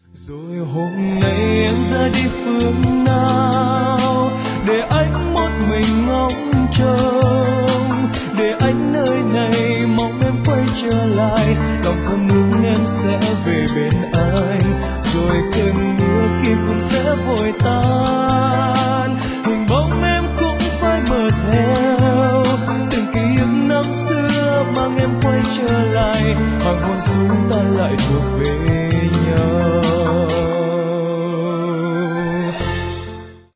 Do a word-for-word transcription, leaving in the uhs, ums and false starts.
Rồi hôm nay em ra đi phương nào, để anh một mình ngóng trông, để anh nơi này mong em quay trở lại, lòng thầm ước em sẽ về bên anh, rồi cơn mưa kia cũng sẽ vội tan, hình bóng em cũng phai mờ theo từng ký ức năm xưa mang em quay trở lại, hoàng hôn xuống ta lại thuộc về nhau.